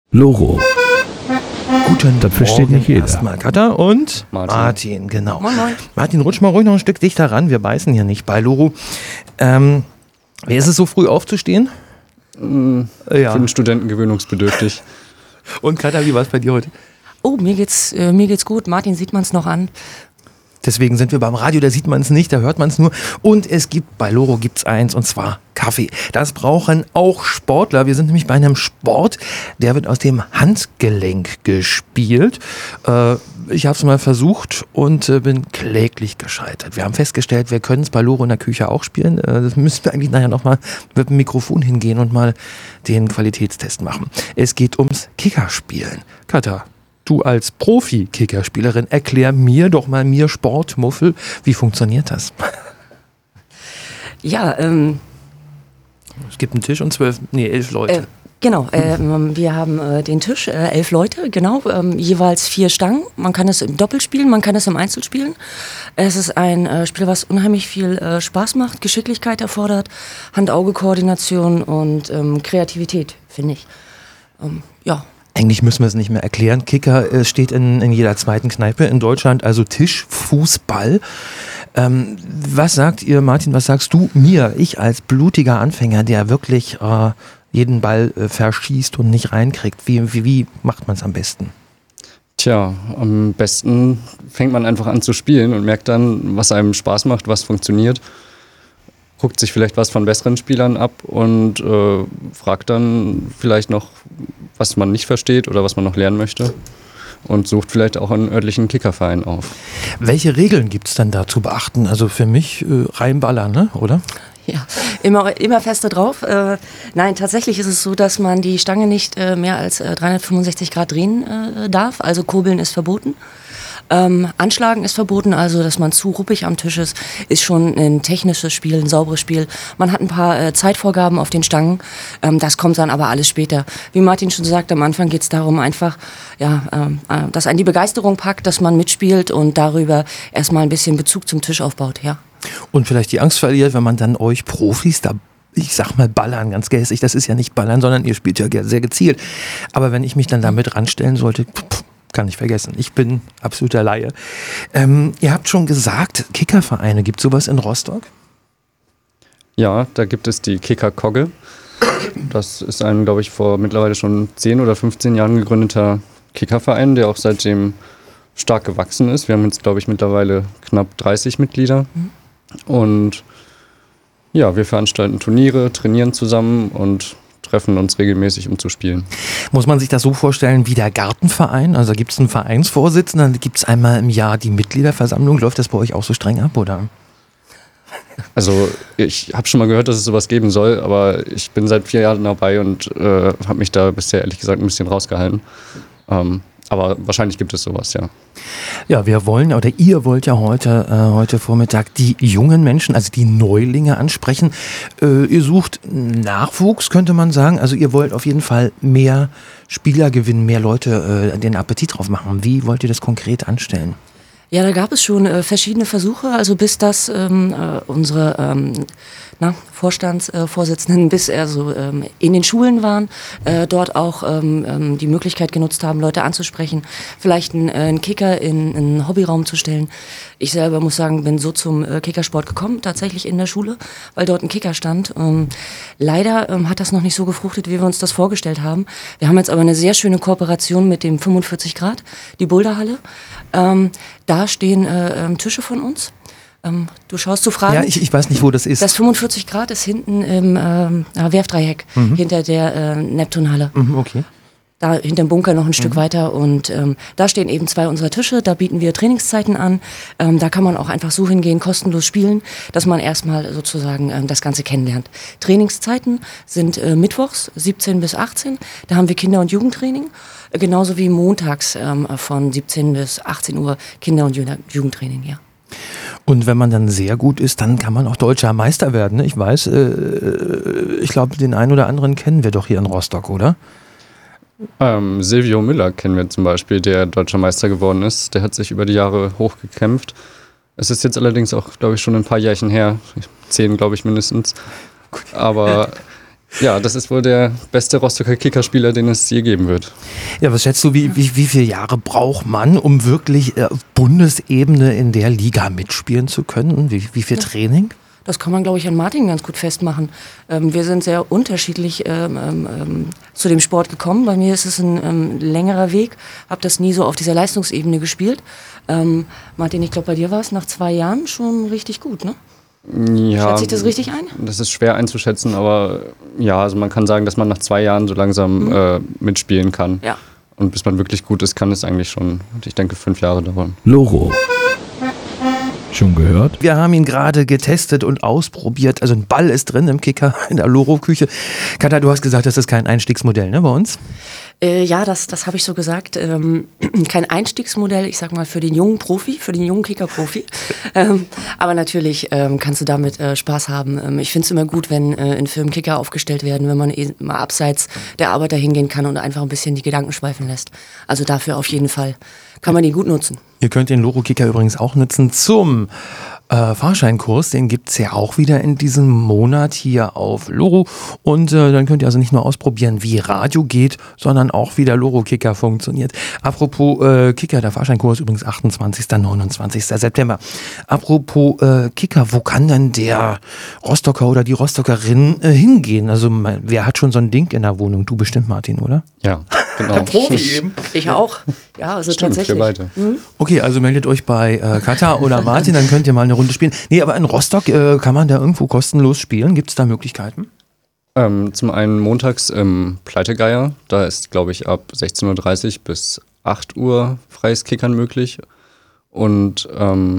Loro. Guten das versteht nicht jeder. Erstmal Katha und Martin, genau. Moin, moin. Martin, rutsch mal ruhig noch ein Stück dichter ran. Wir beißen hier nicht bei Loro. Wie ist es so früh aufzustehen? Für den Studenten gewöhnungsbedürftig. Und Katha, wie war es bei dir heute? Oh, mir geht's gut. Martin, sieht man's noch an? Deswegen sind wir beim Radio, da sieht man es nicht, da hört man es nur. Und es gibt, bei Loro gibt's eins, und zwar Kaffee. Das brauchen auch Sportler. Wir sind nämlich bei einem Sport, der wird aus dem Handgelenk gespielt. Ich habe es mal versucht und bin kläglich gescheitert. Wir haben festgestellt, wir können es bei Loro in der Küche auch spielen. Das müssen wir eigentlich nachher nochmal mit dem Mikrofon hingehen und mal den Qualitätstest machen. Es geht ums Kickerspielen. Katha, du als Profi-Kickerspielerin, erklär mir Sportmuffel, wie funktioniert das? Ja, Es gibt einen Tisch und 11 Leute. genau. Wir haben den Tisch, 11 Leute, genau, jeweils 4 Stangen. Man kann es im Doppel spielen, man kann es im Einzel spielen. Es ist ein Spiel, was unheimlich viel Spaß macht, Geschicklichkeit erfordert, Hand-Auge-Koordination und Kreativität, finde ich. Ja. Eigentlich müssen wir es nicht mehr erklären. Kicker steht in jeder zweiten Kneipe in Deutschland, also Tischfußball. Was sagt ihr, Martin, was sagst du mir, ich als blutiger Anfänger, der wirklich jeden Ball verschießt und nicht reinkriegt? Wie macht man es am besten? Tja, am besten fängt man einfach an zu spielen und merkt dann, was einem Spaß macht, was funktioniert. Guckt sich vielleicht was von besseren Spielern ab und fragt dann vielleicht noch, was man nicht versteht oder was man noch lernen möchte. Und sucht vielleicht auch einen örtlichen Kickerverein auf. Welche Regeln gibt es dann da zu beachten? Also für mich reinballern, ne? Oder? Ja, immer feste drauf. Nein, tatsächlich ist es so, dass man die Stange nicht mehr als 365 Grad drehen darf. Also kurbeln ist verboten. Anschlagen ist verboten, also dass man zu ruppig am Tisch ist schon ein technisches Spiel, ein sauberes Spiel. Man hat ein paar Zeitvorgaben auf den Stangen, das kommt dann aber alles später. Wie Martin schon sagt, am Anfang geht es darum einfach, dass einen die Begeisterung packt, dass man mitspielt und darüber erstmal ein bisschen Bezug zum Tisch aufbaut, ja. Und vielleicht die Angst verliert, wenn man dann euch Profis da, ich sag mal ballern, ganz gehässig, das ist ja nicht ballern, sondern ihr spielt ja sehr gezielt. Aber wenn ich mich dann damit ranstellen sollte, kann ich vergessen. Ich bin absoluter Laie. Ihr habt schon gesagt, Kickervereine, gibt es sowas in Rostock? Ja, da gibt es die Kicker Kogge. Das ist ein, glaube ich, vor mittlerweile schon 10 oder 15 Jahren gegründeter Kickerverein, der auch seitdem stark gewachsen ist. Wir haben jetzt, glaube ich, mittlerweile knapp 30 Mitglieder. Und ja, wir veranstalten Turniere, trainieren zusammen und treffen uns regelmäßig, um zu spielen. Muss man sich das so vorstellen wie der Gartenverein? Also gibt es einen Vereinsvorsitzenden, dann gibt es einmal im Jahr die Mitgliederversammlung. Läuft das bei euch auch so streng ab, oder? Also ich habe schon mal gehört, dass es sowas geben soll, aber ich bin seit 4 Jahren dabei und habe mich da bisher ehrlich gesagt ein bisschen rausgehalten. Aber wahrscheinlich gibt es sowas, ja. Ja, ihr wollt ja heute Vormittag die jungen Menschen, also die Neulinge ansprechen. Ihr sucht Nachwuchs, könnte man sagen. Also ihr wollt auf jeden Fall mehr Spieler gewinnen, mehr Leute den Appetit drauf machen. Wie wollt ihr das konkret anstellen? Ja, da gab es schon verschiedene Versuche, also bis das unsere Vorstandsvorsitzenden bis in den Schulen waren, dort auch die Möglichkeit genutzt haben, Leute anzusprechen, vielleicht einen Kicker in einen Hobbyraum zu stellen. Ich selber muss sagen, bin so zum Kickersport gekommen, tatsächlich in der Schule, weil dort ein Kicker stand. Leider hat das noch nicht so gefruchtet, wie wir uns das vorgestellt haben. Wir haben jetzt aber eine sehr schöne Kooperation mit dem 45 Grad, die Boulderhalle. Da stehen Tische von uns. Du schaust zu Fragen. Ja, ich weiß nicht, wo das ist. Das 45 Grad ist hinten im Werfdreieck, hinter der Neptunhalle. Okay. Da hinter dem Bunker noch ein Stück weiter und da stehen eben 2 unserer Tische, da bieten wir Trainingszeiten an, da kann man auch einfach so hingehen, kostenlos spielen, dass man erstmal sozusagen das Ganze kennenlernt. Trainingszeiten sind mittwochs 17 bis 18, da haben wir Kinder- und Jugendtraining, genauso wie montags von 17 bis 18 Uhr Kinder- und Jugendtraining, ja. Und wenn man dann sehr gut ist, dann kann man auch deutscher Meister werden. Ne? Ich weiß, ich glaube, den einen oder anderen kennen wir doch hier in Rostock, oder? Silvio Müller kennen wir zum Beispiel, der deutscher Meister geworden ist. Der hat sich über die Jahre hochgekämpft. Es ist jetzt allerdings auch, glaube ich, schon ein paar Jährchen her. 10, glaube ich, mindestens. Aber Ja, das ist wohl der beste Rostocker Kickerspieler, den es je geben wird. Ja, was schätzt du, wie viele Jahre braucht man, um wirklich Bundesebene in der Liga mitspielen zu können? Wie viel Training? Das kann man, glaube ich, an Martin ganz gut festmachen. Wir sind sehr unterschiedlich zu dem Sport gekommen. Bei mir ist es ein längerer Weg, habe das nie so auf dieser Leistungsebene gespielt. Martin, ich glaube, bei dir war es nach 2 Jahren schon richtig gut, ne? Ja, Schätze ich das richtig ein? Das ist schwer einzuschätzen, aber ja, also man kann sagen, dass man nach 2 Jahren so langsam mitspielen kann. Ja. Und bis man wirklich gut ist, kann es eigentlich schon, ich denke, 5 Jahre dauern. Loro. Schon gehört? Wir haben ihn gerade getestet und ausprobiert. Also ein Ball ist drin im Kicker in der Loro-Küche. Katja, du hast gesagt, das ist kein Einstiegsmodell, ne, bei uns? Ja, das habe ich so gesagt. Kein Einstiegsmodell, ich sag mal, für den jungen Profi, für den jungen Kicker-Profi. Aber natürlich kannst du damit Spaß haben. Ich finde es immer gut, wenn in Firmen Kicker aufgestellt werden, wenn man mal abseits der Arbeit dahin gehen kann und einfach ein bisschen die Gedanken schweifen lässt. Also dafür auf jeden Fall kann man die gut nutzen. Ihr könnt den Loro-Kicker übrigens auch nutzen zum Fahrscheinkurs. Den gibt's ja auch wieder in diesem Monat hier auf Loro. Und dann könnt ihr also nicht nur ausprobieren, wie Radio geht, sondern auch, wie der Loro-Kicker funktioniert. Apropos Kicker, der Fahrscheinkurs übrigens 28. 29. September. Apropos Kicker, wo kann denn der Rostocker oder die Rostockerin hingehen? Also wer hat schon so ein Ding in der Wohnung? Du bestimmt, Martin, oder? Ja, genau. Profi eben. Ich auch. Ja, also Stimmt, tatsächlich. wir beide. Okay, also meldet euch bei Katja oder Martin, dann könnt ihr mal eine Runde spielen. Nee, aber in Rostock kann man da irgendwo kostenlos spielen. Gibt es da Möglichkeiten? Zum einen montags im Pleitegeier. Da ist, glaube ich, ab 16:30 Uhr bis 8 Uhr freies Kickern möglich. Und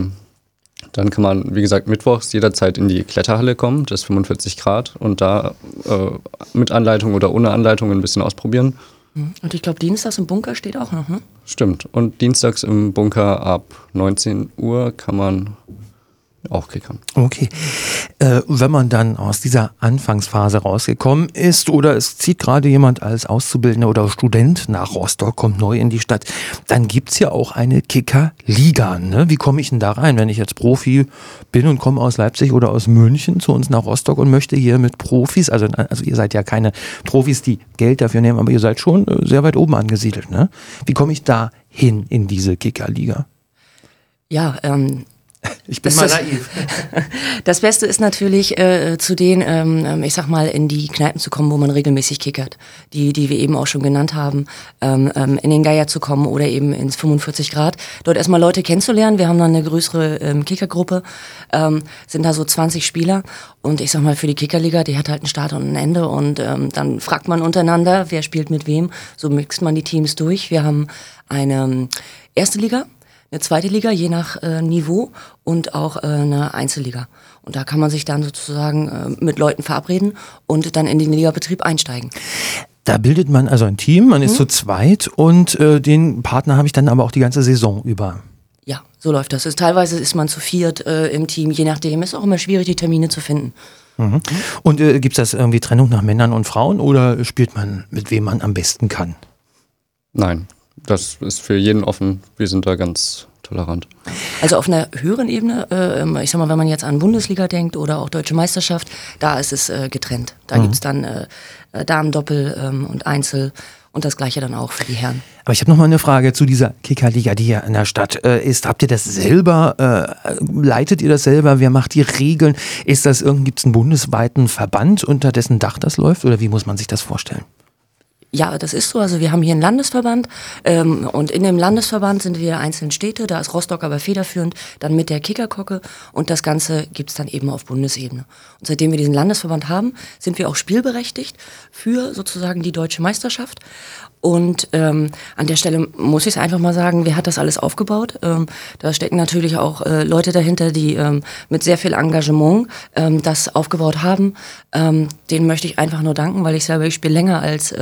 dann kann man, wie gesagt, mittwochs jederzeit in die Kletterhalle kommen. Das ist 45 Grad. Und da mit Anleitung oder ohne Anleitung ein bisschen ausprobieren. Und ich glaube, dienstags im Bunker steht auch noch, ne? Stimmt. Und dienstags im Bunker ab 19 Uhr kann man auch kickern. Okay. Wenn man dann aus dieser Anfangsphase rausgekommen ist oder es zieht gerade jemand als Auszubildender oder Student nach Rostock, kommt neu in die Stadt, dann gibt's ja auch eine Kicker-Liga. Ne? Wie komme ich denn da rein, wenn ich jetzt Profi bin und komme aus Leipzig oder aus München zu uns nach Rostock und möchte hier mit Profis, also ihr seid ja keine Profis, die Geld dafür nehmen, aber ihr seid schon sehr weit oben angesiedelt. Ne? Wie komme ich da hin in diese Kicker-Liga? Ja, ich bin mal naiv. Das Beste ist natürlich, zu denen, ich sag mal, in die Kneipen zu kommen, wo man regelmäßig kickert. Die wir eben auch schon genannt haben, in den Geier zu kommen oder eben ins 45 Grad. Dort erstmal Leute kennenzulernen. Wir haben dann eine größere Kickergruppe, sind da so 20 Spieler. Und ich sag mal, für die Kickerliga, die hat halt einen Start und ein Ende. Und dann fragt man untereinander, wer spielt mit wem. So mixt man die Teams durch. Wir haben eine erste Liga, eine zweite Liga, je nach Niveau, und auch eine Einzelliga. Und da kann man sich dann sozusagen mit Leuten verabreden und dann in den Ligabetrieb einsteigen. Da bildet man also ein Team, man ist zu zweit und den Partner habe ich dann aber auch die ganze Saison über. Ja, so läuft das. Teilweise ist man zu viert im Team, je nachdem. Ist auch immer schwierig, die Termine zu finden. Mhm. Und gibt es das irgendwie Trennung nach Männern und Frauen oder spielt man mit wem man am besten kann? Nein, das ist für jeden offen. Wir sind da ganz tolerant. Also auf einer höheren Ebene, ich sag mal, wenn man jetzt an Bundesliga denkt oder auch Deutsche Meisterschaft, da ist es getrennt. Da gibt's dann Damen-Doppel und Einzel und das Gleiche dann auch für die Herren. Aber ich habe noch mal eine Frage zu dieser Kickerliga, die hier in der Stadt ist. Habt ihr das selber, leitet ihr das selber? Wer macht die Regeln? Ist das gibt's einen bundesweiten Verband, unter dessen Dach das läuft? Oder wie muss man sich das vorstellen? Ja, das ist so. Also wir haben hier einen Landesverband und in dem Landesverband sind wir einzelne Städte. Da ist Rostock aber federführend, dann mit der Kickerkocke und das Ganze gibt's dann eben auf Bundesebene. Und seitdem wir diesen Landesverband haben, sind wir auch spielberechtigt für sozusagen die Deutsche Meisterschaft. Und an der Stelle muss ich es einfach mal sagen, wer hat das alles aufgebaut? Da stecken natürlich auch Leute dahinter, die mit sehr viel Engagement das aufgebaut haben. Denen möchte ich einfach nur danken, weil ich spiele länger als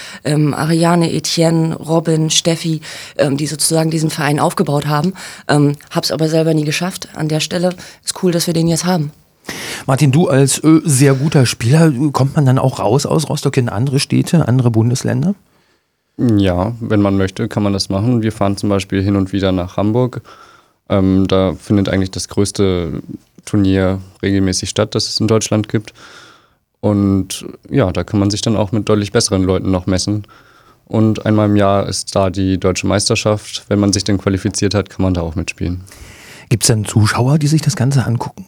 Ariane, Etienne, Robin, Steffi, die sozusagen diesen Verein aufgebaut haben. Hab's aber selber nie geschafft. An der Stelle ist cool, dass wir den jetzt haben. Martin, du als sehr guter Spieler, kommt man dann auch raus aus Rostock in andere Städte, andere Bundesländer? Ja, wenn man möchte, kann man das machen. Wir fahren zum Beispiel hin und wieder nach Hamburg. Da findet eigentlich das größte Turnier regelmäßig statt, das es in Deutschland gibt. Und ja, da kann man sich dann auch mit deutlich besseren Leuten noch messen. Und einmal im Jahr ist da die Deutsche Meisterschaft. Wenn man sich dann qualifiziert hat, kann man da auch mitspielen. Gibt es denn Zuschauer, die sich das Ganze angucken?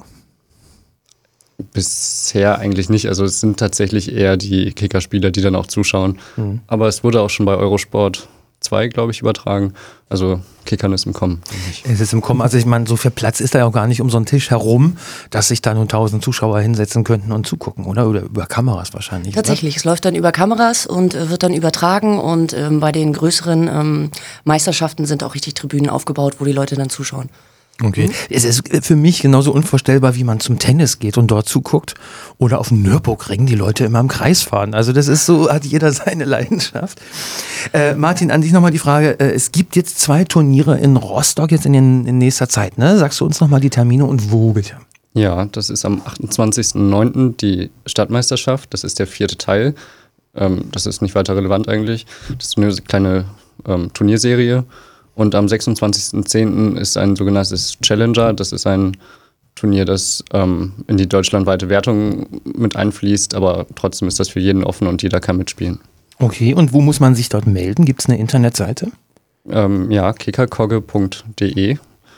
Bisher eigentlich nicht. Also es sind tatsächlich eher die Kickerspieler, die dann auch zuschauen. Aber es wurde auch schon bei Eurosport 2, glaube ich, übertragen. Also Kickern ist im Kommen. Es ist im Kommen. Also ich meine, so viel Platz ist da ja auch gar nicht um so einen Tisch herum, dass sich da nur 1000 Zuschauer hinsetzen könnten und zugucken, oder? Oder über Kameras wahrscheinlich. Tatsächlich, es läuft dann über Kameras und wird dann übertragen und bei den größeren Meisterschaften sind auch richtig Tribünen aufgebaut, wo die Leute dann zuschauen. Okay. Es ist für mich genauso unvorstellbar, wie man zum Tennis geht und dort zuguckt oder auf dem Nürburgring die Leute immer im Kreis fahren. Also das ist so, hat jeder seine Leidenschaft. Martin, an dich nochmal die Frage, es gibt jetzt 2 Turniere in Rostock jetzt in nächster Zeit, ne? Sagst du uns nochmal die Termine und wo bitte? Ja, das ist am 28.09. die Stadtmeisterschaft, das ist der 4. Teil. Das ist nicht weiter relevant eigentlich. Das ist eine kleine Turnierserie. Und am 26.10. ist ein sogenanntes Challenger. Das ist ein Turnier, das in die deutschlandweite Wertung mit einfließt, aber trotzdem ist das für jeden offen und jeder kann mitspielen. Okay, und wo muss man sich dort melden? Gibt es eine Internetseite? Ja, kickerkogge.de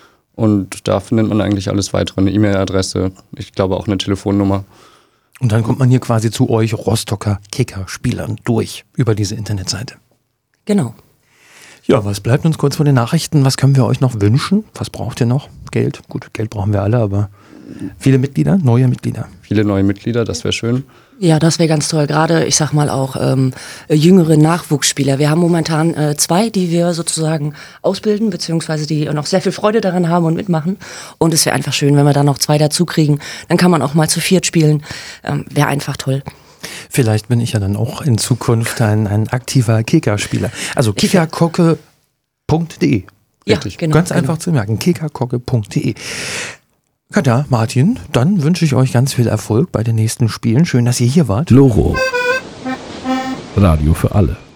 und da findet man eigentlich alles weitere, eine E-Mail-Adresse, ich glaube auch eine Telefonnummer. Und dann kommt man hier quasi zu euch Rostocker Kicker-Spielern durch über diese Internetseite. Genau. Ja, was bleibt uns kurz vor den Nachrichten? Was können wir euch noch wünschen? Was braucht ihr noch? Geld? Gut, Geld brauchen wir alle, aber viele Mitglieder, neue Mitglieder. Viele neue Mitglieder, das wäre schön. Ja, das wäre ganz toll. Gerade, ich sag mal auch, jüngere Nachwuchsspieler. Wir haben momentan 2, die wir sozusagen ausbilden, beziehungsweise die noch sehr viel Freude daran haben und mitmachen. Und es wäre einfach schön, wenn wir da noch 2 dazu kriegen. Dann kann man auch mal zu 4 spielen. Wäre einfach toll. Vielleicht bin ich ja dann auch in Zukunft ein aktiver Kickerspieler. Also kickerkogge.de. Ja, genau. Ganz einfach zu merken, kickerkogge.de. Katja, Martin, dann wünsche ich euch ganz viel Erfolg bei den nächsten Spielen. Schön, dass ihr hier wart. Loro. Radio für alle.